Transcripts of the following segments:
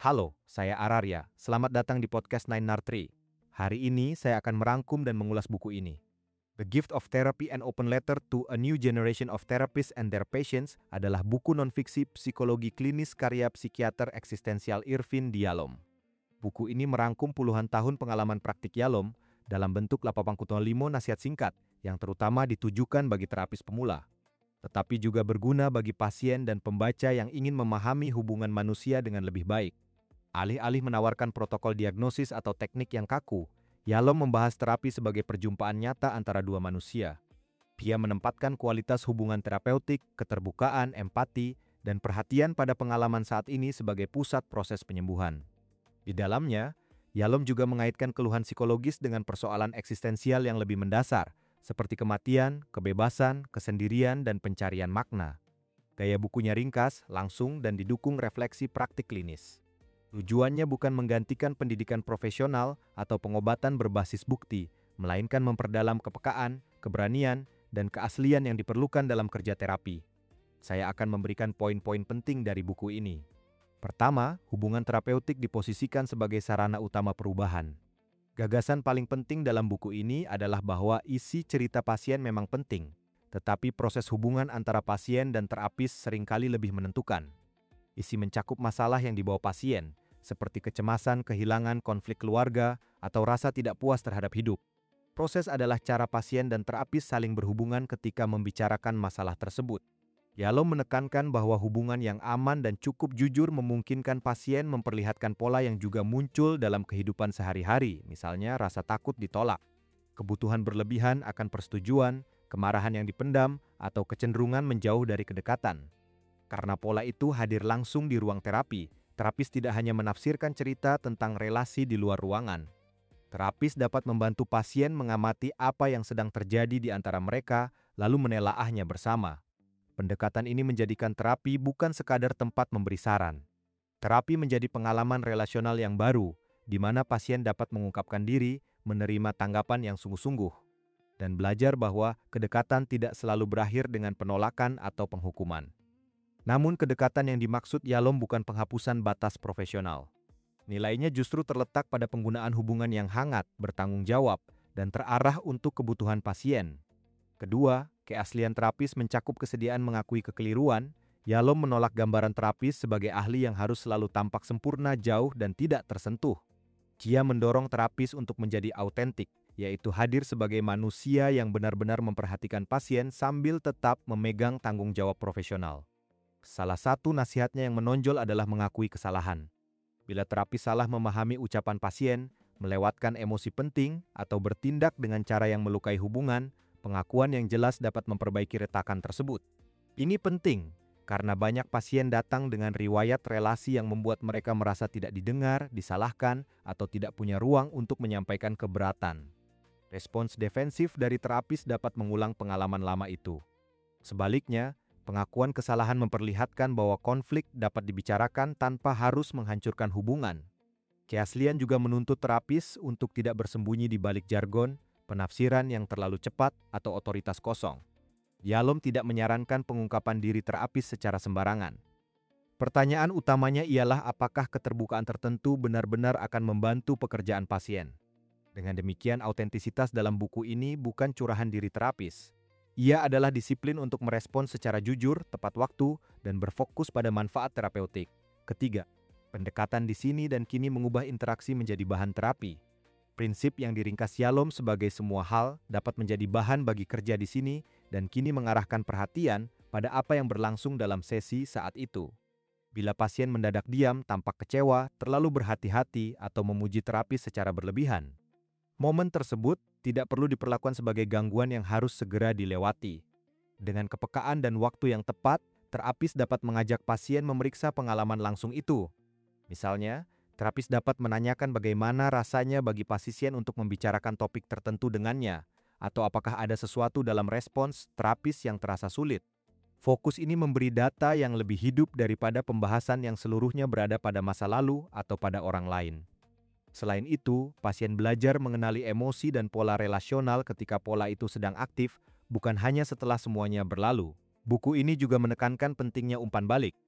Halo, saya Ararya. Selamat datang di podcast Nine Nar Tree. Hari ini saya akan merangkum dan mengulas buku ini. The Gift of Therapy and Open Letter to a New Generation of Therapists and Their Patients adalah buku nonfiksi psikologi klinis karya psikiater eksistensial Irvin D. Yalom. Buku ini merangkum puluhan tahun pengalaman praktik Yalom dalam bentuk 85 nasihat singkat yang terutama ditujukan bagi terapis pemula, tetapi juga berguna bagi pasien dan pembaca yang ingin memahami hubungan manusia dengan lebih baik. Alih-alih menawarkan protokol diagnosis atau teknik yang kaku, Yalom membahas terapi sebagai perjumpaan nyata antara dua manusia. Dia menempatkan kualitas hubungan terapeutik, keterbukaan, empati, dan perhatian pada pengalaman saat ini sebagai pusat proses penyembuhan. Di dalamnya, Yalom juga mengaitkan keluhan psikologis dengan persoalan eksistensial yang lebih mendasar, seperti kematian, kebebasan, kesendirian, dan pencarian makna. Gaya bukunya ringkas, langsung, dan didukung refleksi praktik klinis. Tujuannya bukan menggantikan pendidikan profesional atau pengobatan berbasis bukti, melainkan memperdalam kepekaan, keberanian, dan keaslian yang diperlukan dalam kerja terapi. Saya akan memberikan poin-poin penting dari buku ini. Pertama, hubungan terapeutik diposisikan sebagai sarana utama perubahan. Gagasan paling penting dalam buku ini adalah bahwa isi cerita pasien memang penting, tetapi proses hubungan antara pasien dan terapis seringkali lebih menentukan. Isi mencakup masalah yang dibawa pasien, seperti kecemasan, kehilangan, konflik keluarga, atau rasa tidak puas terhadap hidup. Proses adalah cara pasien dan terapis saling berhubungan ketika membicarakan masalah tersebut. Yalom menekankan bahwa hubungan yang aman dan cukup jujur memungkinkan pasien memperlihatkan pola yang juga muncul dalam kehidupan sehari-hari, misalnya rasa takut ditolak, kebutuhan berlebihan akan persetujuan, kemarahan yang dipendam, atau kecenderungan menjauh dari kedekatan. Karena pola itu hadir langsung di ruang terapi, terapis tidak hanya menafsirkan cerita tentang relasi di luar ruangan. Terapis dapat membantu pasien mengamati apa yang sedang terjadi di antara mereka, lalu menelaahnya bersama. Pendekatan ini menjadikan terapi bukan sekadar tempat memberi saran. Terapi menjadi pengalaman relasional yang baru, di mana pasien dapat mengungkapkan diri, menerima tanggapan yang sungguh-sungguh, dan belajar bahwa kedekatan tidak selalu berakhir dengan penolakan atau penghukuman. Namun kedekatan yang dimaksud Yalom bukan penghapusan batas profesional. Nilainya justru terletak pada penggunaan hubungan yang hangat, bertanggung jawab, dan terarah untuk kebutuhan pasien. Kedua, keaslian terapis mencakup kesediaan mengakui kekeliruan. Yalom menolak gambaran terapis sebagai ahli yang harus selalu tampak sempurna, jauh, dan tidak tersentuh. Dia mendorong terapis untuk menjadi autentik, yaitu hadir sebagai manusia yang benar-benar memperhatikan pasien sambil tetap memegang tanggung jawab profesional. Salah satu nasihatnya yang menonjol adalah mengakui kesalahan. Bila terapis salah memahami ucapan pasien, melewatkan emosi penting, atau bertindak dengan cara yang melukai hubungan, pengakuan yang jelas dapat memperbaiki retakan tersebut. Ini penting, karena banyak pasien datang dengan riwayat relasi yang membuat mereka merasa tidak didengar, disalahkan, atau tidak punya ruang untuk menyampaikan keberatan. Respons defensif dari terapis dapat mengulang pengalaman lama itu. Sebaliknya, pengakuan kesalahan memperlihatkan bahwa konflik dapat dibicarakan tanpa harus menghancurkan hubungan. Keaslian juga menuntut terapis untuk tidak bersembunyi di balik jargon, penafsiran yang terlalu cepat, atau otoritas kosong. Yalom tidak menyarankan pengungkapan diri terapis secara sembarangan. Pertanyaan utamanya ialah apakah keterbukaan tertentu benar-benar akan membantu pekerjaan pasien. Dengan demikian, autentisitas dalam buku ini bukan curahan diri terapis. Ia adalah disiplin untuk merespons secara jujur, tepat waktu, dan berfokus pada manfaat terapeutik. Ketiga, pendekatan di sini dan kini mengubah interaksi menjadi bahan terapi. Prinsip yang diringkas Yalom sebagai semua hal dapat menjadi bahan bagi kerja di sini dan kini mengarahkan perhatian pada apa yang berlangsung dalam sesi saat itu. Bila pasien mendadak diam, tampak kecewa, terlalu berhati-hati, atau memuji terapis secara berlebihan, momen tersebut tidak perlu diperlakukan sebagai gangguan yang harus segera dilewati. Dengan kepekaan dan waktu yang tepat, terapis dapat mengajak pasien memeriksa pengalaman langsung itu. Misalnya, terapis dapat menanyakan bagaimana rasanya bagi pasien untuk membicarakan topik tertentu dengannya, atau apakah ada sesuatu dalam respons terapis yang terasa sulit. Fokus ini memberi data yang lebih hidup daripada pembahasan yang seluruhnya berada pada masa lalu atau pada orang lain. Selain itu, pasien belajar mengenali emosi dan pola relasional ketika pola itu sedang aktif, bukan hanya setelah semuanya berlalu. Buku ini juga menekankan pentingnya umpan balik.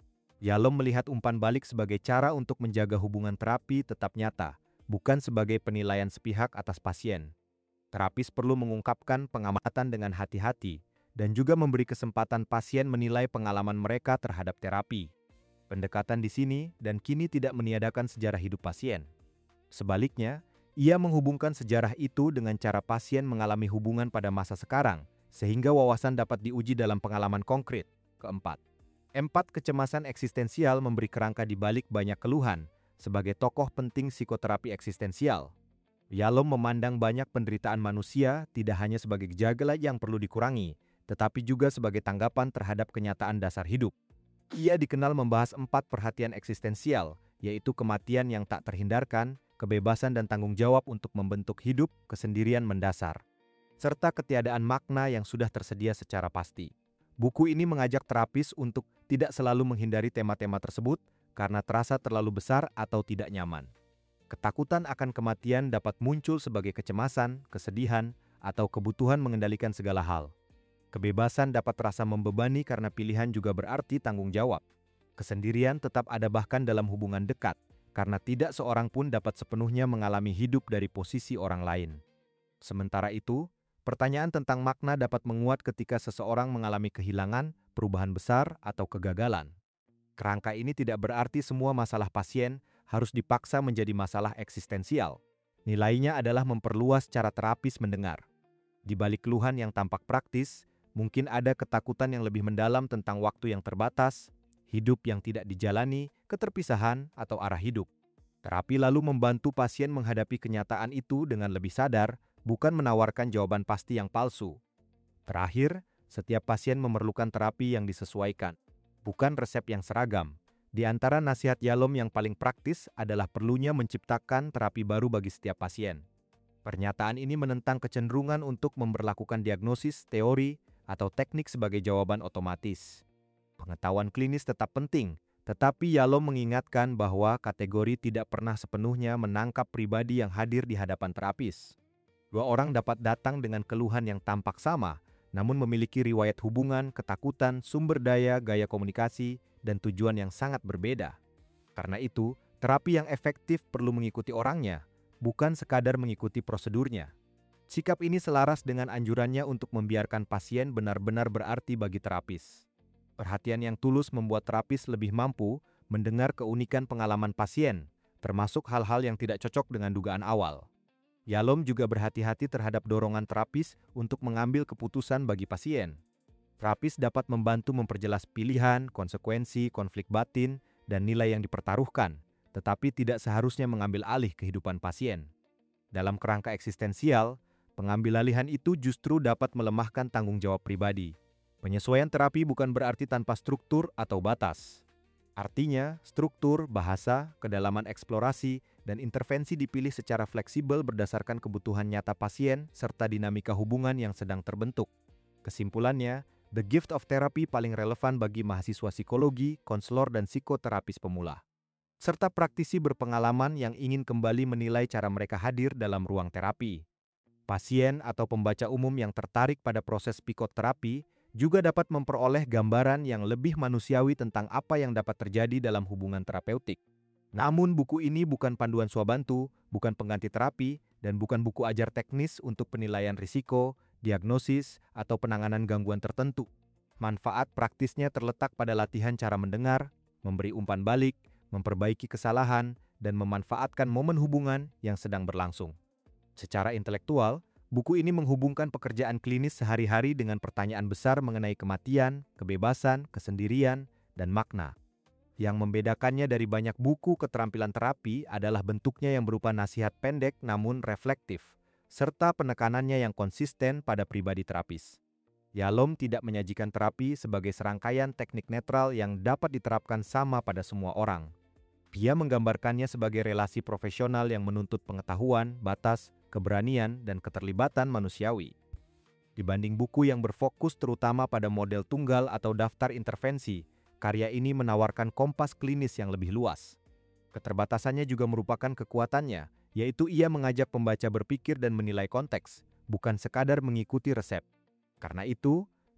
Yalom melihat umpan balik sebagai cara untuk menjaga hubungan terapi tetap nyata, bukan sebagai penilaian sepihak atas pasien. Terapis perlu mengungkapkan pengamatan dengan hati-hati dan juga memberi kesempatan pasien menilai pengalaman mereka terhadap terapi. Pendekatan di sini dan kini tidak meniadakan sejarah hidup pasien. Sebaliknya, ia menghubungkan sejarah itu dengan cara pasien mengalami hubungan pada masa sekarang, sehingga wawasan dapat diuji dalam pengalaman konkret. Keempat, kecemasan eksistensial memberi kerangka di balik banyak keluhan sebagai tokoh penting psikoterapi eksistensial. Yalom memandang banyak penderitaan manusia tidak hanya sebagai gejala yang perlu dikurangi, tetapi juga sebagai tanggapan terhadap kenyataan dasar hidup. Ia dikenal membahas 4 perhatian eksistensial, yaitu kematian yang tak terhindarkan, kebebasan dan tanggung jawab untuk membentuk hidup, kesendirian mendasar, serta ketiadaan makna yang sudah tersedia secara pasti. Buku ini mengajak terapis untuk tidak selalu menghindari tema-tema tersebut karena terasa terlalu besar atau tidak nyaman. Ketakutan akan kematian dapat muncul sebagai kecemasan, kesedihan, atau kebutuhan mengendalikan segala hal. Kebebasan dapat terasa membebani karena pilihan juga berarti tanggung jawab. Kesendirian tetap ada bahkan dalam hubungan dekat, karena tidak seorang pun dapat sepenuhnya mengalami hidup dari posisi orang lain. Sementara itu, pertanyaan tentang makna dapat menguat ketika seseorang mengalami kehilangan, perubahan besar, atau kegagalan. Kerangka ini tidak berarti semua masalah pasien harus dipaksa menjadi masalah eksistensial. Nilainya adalah memperluas cara terapis mendengar. Di balik keluhan yang tampak praktis, mungkin ada ketakutan yang lebih mendalam tentang waktu yang terbatas, hidup yang tidak dijalani, keterpisahan, atau arah hidup. Terapi lalu membantu pasien menghadapi kenyataan itu dengan lebih sadar, bukan menawarkan jawaban pasti yang palsu. Terakhir, setiap pasien memerlukan terapi yang disesuaikan, bukan resep yang seragam. Di antara nasihat Yalom yang paling praktis adalah perlunya menciptakan terapi baru bagi setiap pasien. Pernyataan ini menentang kecenderungan untuk memberlakukan diagnosis, teori, atau teknik sebagai jawaban otomatis. Pengetahuan klinis tetap penting, tetapi Yalom mengingatkan bahwa kategori tidak pernah sepenuhnya menangkap pribadi yang hadir di hadapan terapis. Dua orang dapat datang dengan keluhan yang tampak sama, namun memiliki riwayat hubungan, ketakutan, sumber daya, gaya komunikasi, dan tujuan yang sangat berbeda. Karena itu, terapi yang efektif perlu mengikuti orangnya, bukan sekadar mengikuti prosedurnya. Sikap ini selaras dengan anjurannya untuk membiarkan pasien benar-benar berarti bagi terapis. Perhatian yang tulus membuat terapis lebih mampu mendengar keunikan pengalaman pasien, termasuk hal-hal yang tidak cocok dengan dugaan awal. Yalom juga berhati-hati terhadap dorongan terapis untuk mengambil keputusan bagi pasien. Terapis dapat membantu memperjelas pilihan, konsekuensi, konflik batin, dan nilai yang dipertaruhkan, tetapi tidak seharusnya mengambil alih kehidupan pasien. Dalam kerangka eksistensial, pengambilalihan itu justru dapat melemahkan tanggung jawab pribadi. Penyesuaian terapi bukan berarti tanpa struktur atau batas. Artinya, struktur, bahasa, kedalaman eksplorasi, dan intervensi dipilih secara fleksibel berdasarkan kebutuhan nyata pasien serta dinamika hubungan yang sedang terbentuk. Kesimpulannya, The Gift of Therapy paling relevan bagi mahasiswa psikologi, konselor, dan psikoterapis pemula, serta praktisi berpengalaman yang ingin kembali menilai cara mereka hadir dalam ruang terapi. Pasien atau pembaca umum yang tertarik pada proses psikoterapi juga dapat memperoleh gambaran yang lebih manusiawi tentang apa yang dapat terjadi dalam hubungan terapeutik. Namun buku ini bukan panduan swabantu, bukan pengganti terapi, dan bukan buku ajar teknis untuk penilaian risiko, diagnosis, atau penanganan gangguan tertentu. Manfaat praktisnya terletak pada latihan cara mendengar, memberi umpan balik, memperbaiki kesalahan, dan memanfaatkan momen hubungan yang sedang berlangsung. Secara intelektual, buku ini menghubungkan pekerjaan klinis sehari-hari dengan pertanyaan besar mengenai kematian, kebebasan, kesendirian, dan makna. Yang membedakannya dari banyak buku keterampilan terapi adalah bentuknya yang berupa nasihat pendek namun reflektif, serta penekanannya yang konsisten pada pribadi terapis. Yalom tidak menyajikan terapi sebagai serangkaian teknik netral yang dapat diterapkan sama pada semua orang. Dia menggambarkannya sebagai relasi profesional yang menuntut pengetahuan, batas, keberanian, dan keterlibatan manusiawi. Dibanding buku yang berfokus terutama pada model tunggal atau daftar intervensi, karya ini menawarkan kompas klinis yang lebih luas. Keterbatasannya juga merupakan kekuatannya, yaitu ia mengajak pembaca berpikir dan menilai konteks, bukan sekadar mengikuti resep. Karena itu,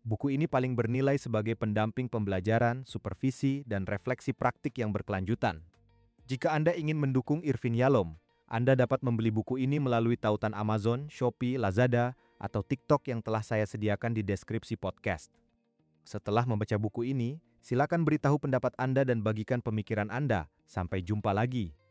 Buku ini paling bernilai sebagai pendamping pembelajaran, supervisi, dan refleksi praktik yang berkelanjutan. Jika Anda ingin mendukung Irfin Yalom, Anda dapat membeli buku ini melalui tautan Amazon, Shopee, Lazada, atau TikTok yang telah saya sediakan di deskripsi podcast. Setelah membaca buku ini, silakan beritahu pendapat Anda dan bagikan pemikiran Anda. Sampai jumpa lagi.